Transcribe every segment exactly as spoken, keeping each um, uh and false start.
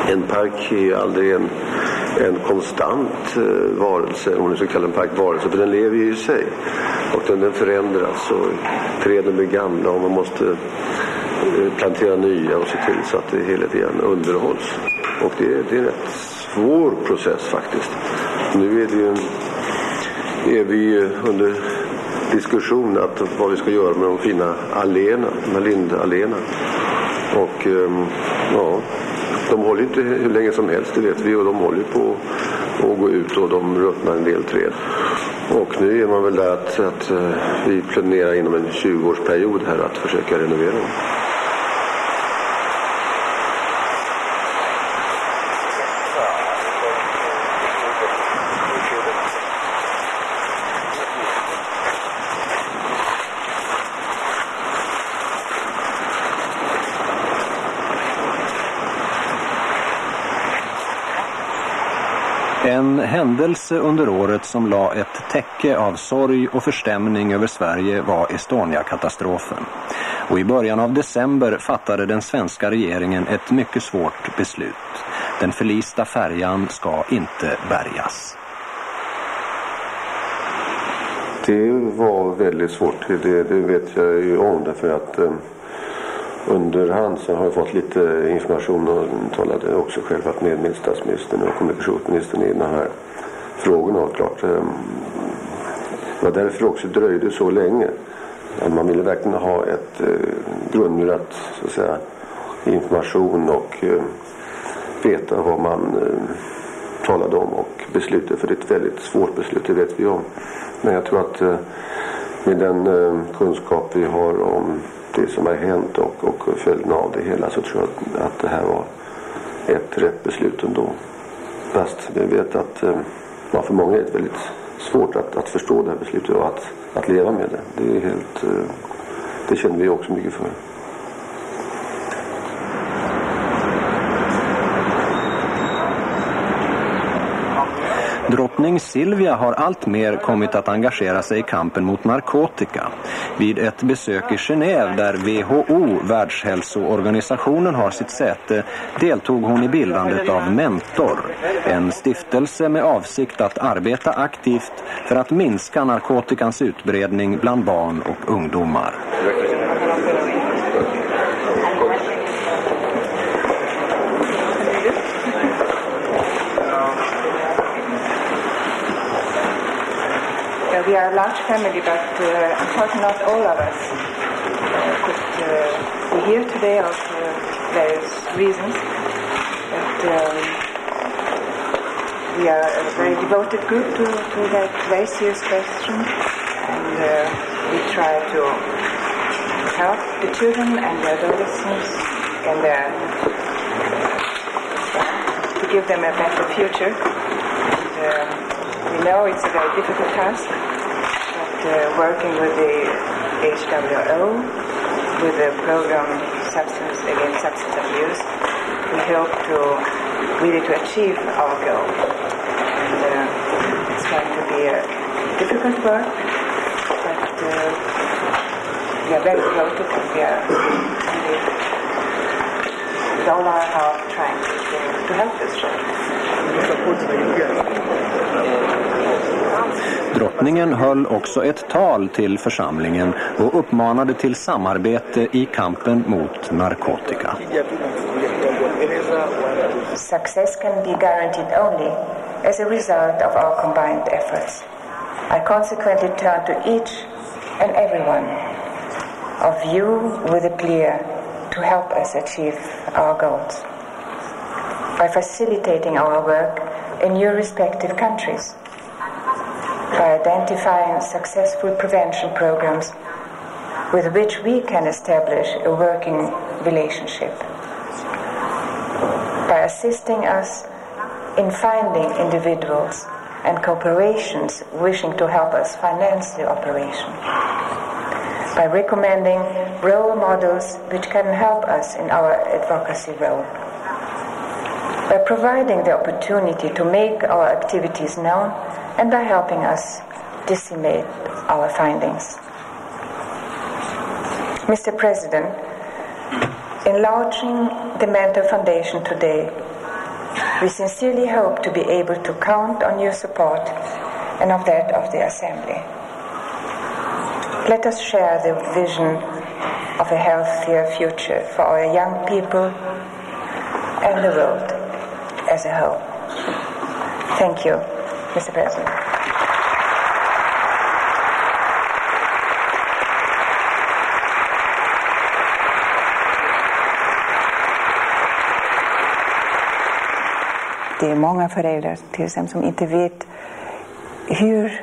En park är aldrig en, en konstant eh, varelse, om man ska kalla en park varelse, för den lever ju i sig. Och den, den förändras och träden blir gamla och man måste eh, plantera nya och se till så att det hela tiden underhålls. Och det, det är en rätt svår process faktiskt. Nu är det ju en, är vi under diskussion att vad vi ska göra med de fina alléerna, med lindalléerna. Och um, ja, de håller inte hur länge som helst, det vet vi, och de håller på att gå ut och de ruttnar en del träd. Och nu är man väl där att, att uh, vi planerar inom en tjugo-årsperiod här att försöka renovera dem. En händelse under året som la ett täcke av sorg och förstämning över Sverige var Estonia-katastrofen. Och i början av december fattade den svenska regeringen ett mycket svårt beslut. Den förlista färjan ska inte bärgas. Det var väldigt svårt, det, det vet jag ju om, därför att eh, under hand så har jag fått lite information och talade också själv att med statsministern och kommunikationsministern i den här frågorna. Och klart, eh, det var därför också dröjde så länge. Att man ville verkligen ha ett eh, grundmurat, så att säga, information och eh, veta vad man eh, talade om och beslutade, för det är ett väldigt svårt beslut, det vet vi om. Men jag tror att eh, med den eh, kunskap vi har om det som har hänt och, och följden av det hela, så tror jag att, att det här var ett rätt beslut ändå. Fast vi vet att eh, för många är det väldigt svårt att, att förstå det här beslutet och att, att leva med det. Det är helt, eh, det känner vi också mycket för. Drottning Silvia har allt mer kommit att engagera sig i kampen mot narkotika. Vid ett besök i Genève, där W H O, Världshälsoorganisationen, har sitt säte, deltog hon i bildandet av Mentor, en stiftelse med avsikt att arbeta aktivt för att minska narkotikans utbredning bland barn och ungdomar. We are a large family, but uh, unfortunately not all of us uh, could uh, be here today of uh, various reasons. But um, we are a very devoted group to, to that very serious question, and uh, we try to help the children and the adolescents and their, uh, to give them a better future. And, uh, we know it's a very difficult task. Uh, working with the H W O, with the program Substance Against Substance Abuse, we hope to really to achieve our goal. And uh, it's going to be a difficult work, but uh, we are very devoted and we are really, with all our heart trying to, to help this children. Drottningen höll också ett tal till församlingen och uppmanade till samarbete i kampen mot narkotika. Success can be guaranteed only as a result of our combined efforts. I consequently turn to each and every one of you with a clear to help us achieve our goals by facilitating our work in your respective countries, by identifying successful prevention programs with which we can establish a working relationship, by assisting us in finding individuals and corporations wishing to help us finance the operation, by recommending role models which can help us in our advocacy role, by providing the opportunity to make our activities known, and by helping us disseminate our findings. Mister President, in launching the Mentor Foundation today, We sincerely hope to be able to count on your support and of that of the Assembly. Let us share the vision of a healthier future for our young people and the world as a whole. Thank you, Mister President. Det är många föräldrar till exempel som inte vet hur,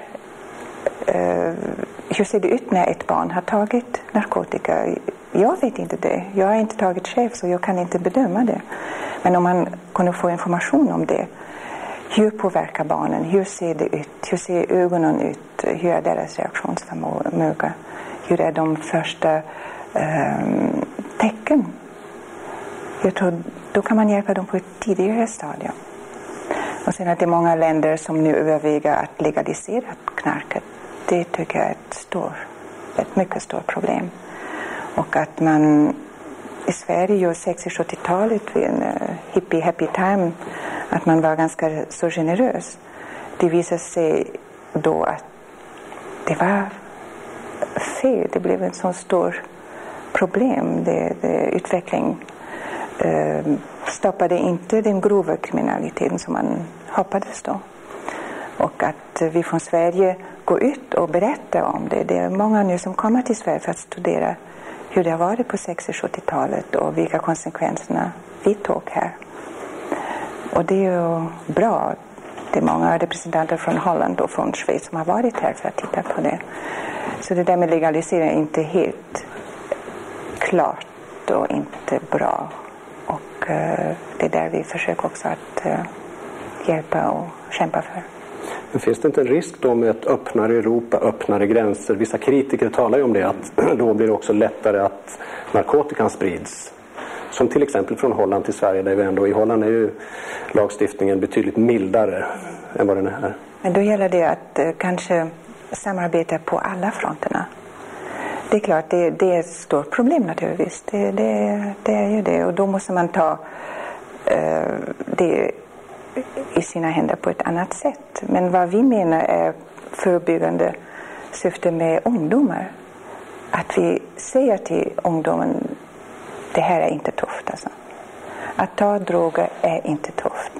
uh, hur ser det ut när ett barn har tagit narkotika. Jag vet inte det. Jag har inte tagit själv så jag kan inte bedöma det. Men om man kunde få information om det. Hur påverkar barnen? Hur ser det ut? Hur ser ögonen ut? Hur är deras reaktionsförmåga? Hur är de första um, tecken? Jag tror då kan man hjälpa dem på ett tidigare stadium. Och sen att det är många länder som nu överväger att legalisera knarket. Det tycker jag är ett, stor, ett mycket stort problem. Och att man i Sverige och sextio-sjuttiotalet vid en uh, hippie happy time att man var ganska så generös. Det visade sig då att det var fel. Det blev en så stor problem. Det, det, utveckling uh, stoppade inte den grova kriminaliteten som man hoppades då. Och att vi från Sverige går ut och berättar om det. Det är många nu som kommer till Sverige för att studera hur det har varit på sextio-sjuttiotalet och vilka konsekvenserna vi tog här. Och det är ju bra. Det är många representanter från Holland och från Schweiz som har varit här för att titta på det. Så det där med legalisering är inte helt klart och inte bra. Och uh, det är där vi försöker också att uh, hjälpa och kämpa för. Men finns det inte en risk då med ett öppnare Europa, öppnare gränser? Vissa kritiker talar ju om det, att då blir det också lättare att narkotikan sprids. Som till exempel från Holland till Sverige, där vi ändå i Holland är ju lagstiftningen betydligt mildare än vad den är här. Men då gäller det att uh, kanske samarbeta på alla fronterna. Det är klart, det, det är ett stort problem naturligtvis. Det, det, det är ju det. Och då måste man ta uh, det i sina händer på ett annat sätt. Men vad vi menar är förebyggande syfte med ungdomar. Att vi säger till ungdomen, det här är inte tufft alltså. Att ta droger är inte tufft.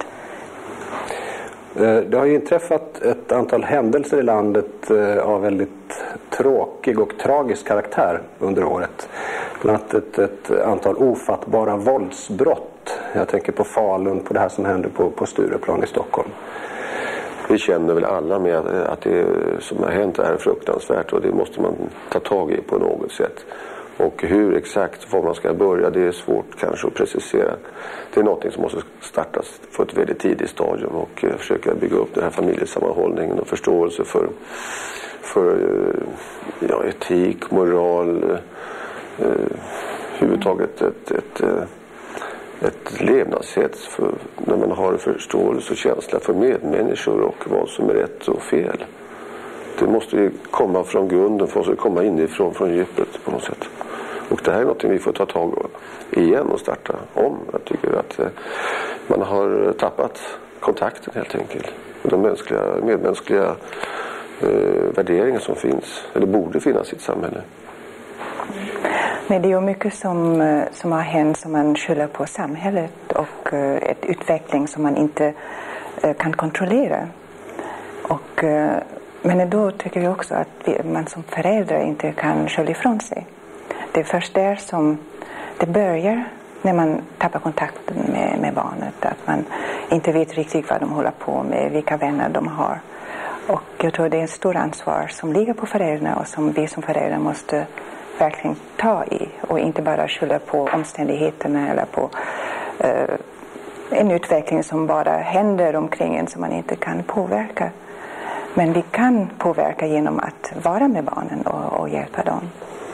Det har ju inträffat ett antal händelser i landet av väldigt tråkig och tragisk karaktär under året. Bland annat ett, ett antal ofattbara våldsbrott. Jag tänker på Falun, på det här som händer på, på Stureplan i Stockholm. Vi känner väl alla med att det som har hänt är fruktansvärt och det måste man ta tag i på något sätt. Och hur exakt var man ska börja, det är svårt kanske att precisera. Det är något som måste startas på ett väldigt tidigt stadium och försöka bygga upp den här familjesammanhållningen och förståelse för, för ja, etik, moral, eh, huvudtaget ett, ett, ett, ett levnadssätt för, när man har förståelse och känsla för medmänniskor och vad som är rätt och fel. Det måste ju komma från grunden, det måste komma inifrån, från djupet på något sätt. Och det här är något vi får ta tag i igen och starta om. Jag tycker att man har tappat kontakten helt enkelt. De mänskliga, medmänskliga eh, värderingar som finns, eller borde finnas i ett samhälle. Men det är ju mycket som, som har hänt som man skyller på samhället och uh, ett utveckling som man inte uh, kan kontrollera. Och, uh, men då tycker jag också att vi, man som förälder inte kan skylla ifrån sig. Det är först där som det börjar när man tappar kontakten med, med barnet. Att man inte vet riktigt vad de håller på med, vilka vänner de har. Och jag tror det är ett stort ansvar som ligger på föräldrarna och som vi som föräldrar måste verkligen ta i. Och inte bara skylla på omständigheterna eller på uh, en utveckling som bara händer omkring en som man inte kan påverka. Men vi kan påverka genom att vara med barnen och, och hjälpa dem.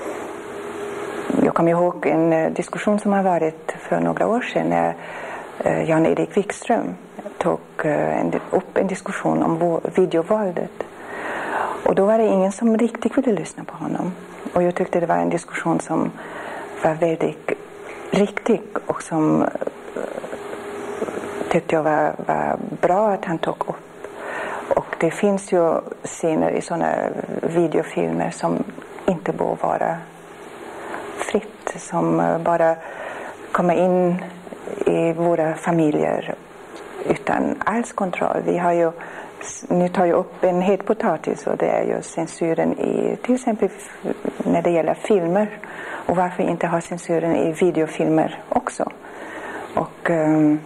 Jag kommer ihåg en diskussion som har varit för några år sedan när uh, Jan-Erik Wikström tog uh, en, upp en diskussion om videovåldet. Och då var det ingen som riktigt ville lyssna på honom. Och jag tyckte det var en diskussion som var väldigt riktig och som uh, tyckte jag var, var bra att han tog upp. Och det finns ju scener i sådana videofilmer som inte bör vara fritt, som bara kommer in i våra familjer utan alls kontroll. Vi har ju, nu tar jag upp en het potatis, och det är ju censuren i, till exempel när det gäller filmer, och varför inte ha censuren i videofilmer också. Och um,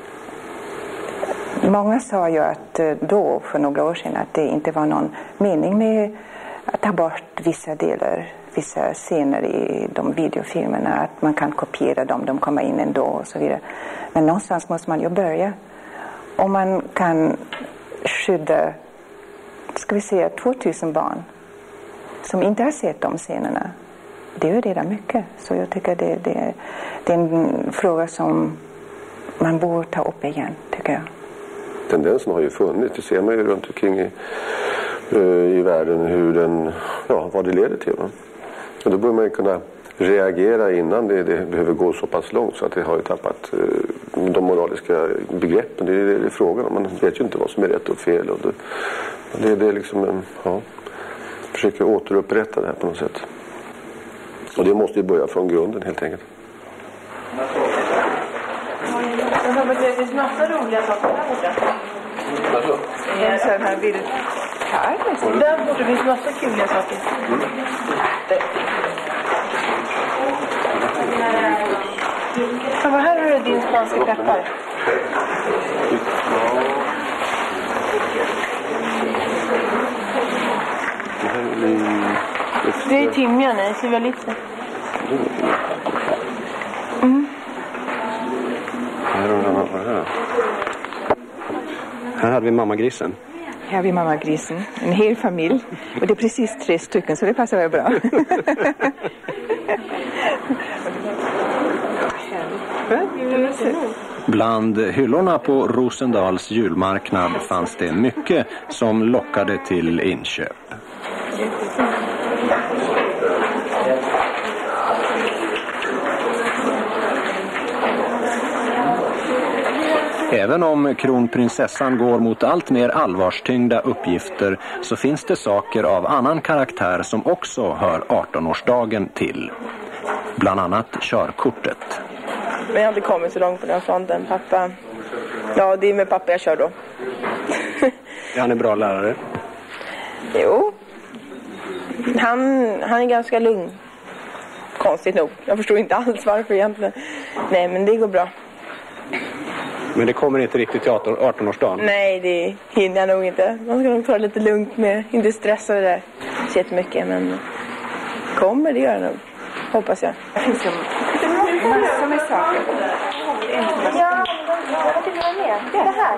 många sa ju att då, för några år sedan, att det inte var någon mening med att ta bort vissa delar, vissa scener i de videofilmerna, att man kan kopiera dem, de kommer in ändå och så vidare. Men någonstans måste man ju börja. Om man kan skydda, ska vi säga, tvåtusen barn som inte har sett de scenerna, det är ju redan mycket. Så jag tycker det, det, det är en fråga som man borde ta upp igen, tycker jag. Tendensen har ju funnits, det ser man ju runt omkring i, i världen hur den, ja, vad det leder till. Va? Och då bör man ju kunna reagera innan det, det behöver gå så pass långt så att det har ju tappat eh, de moraliska begreppen. Det är det det är frågan om. Man vet ju inte vad som är rätt och fel. Och det, det, det är liksom en, ja, försöka återupprätta det här på något sätt. Och det måste ju börja från grunden helt enkelt. Jag hoppas att det finns massa roliga saker där borta. Alltså? En sån här bild här. Där borta finns massa kul saker. Mm. Ja, vad här har du din spanska peppar. Det är timjan, det ser väl lite. Mm. Här hade vi mammagrisen. Här har vi mammagrisen. En hel familj. Och det är precis tre stycken, så det passar väl bra. Bland hyllorna på Rosendals julmarknad fanns det mycket som lockade till inköp. Även om kronprinsessan går mot allt mer allvarstyngda uppgifter så finns det saker av annan karaktär som också hör artonårsdagen till. Bland annat körkortet. Men jag har inte kommit så långt på den fronten, pappa. Ja, det är med pappa jag kör då. Är han en bra lärare? Jo. Han, han är ganska lugn. Konstigt nog. Jag förstår inte alls varför egentligen. Nej, men det går bra. Men det kommer inte riktigt till artonårsdagen? Nej, det hinner jag nog inte. Man ska nog ta det lite lugnt med. Inte stressa det där så jättemycket, men kommer det göra nog. Hoppas jag. Det finns ju massor med saker. Ja, jag tycker det var med. Det här.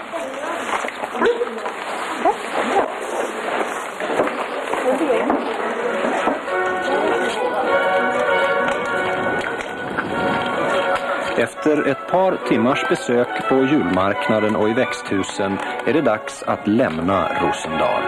Efter ett par timmars besök på julmarknaden och i växthusen är det dags att lämna Rosendal.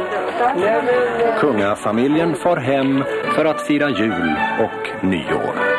Kungafamiljen far hem för att fira jul och nyår.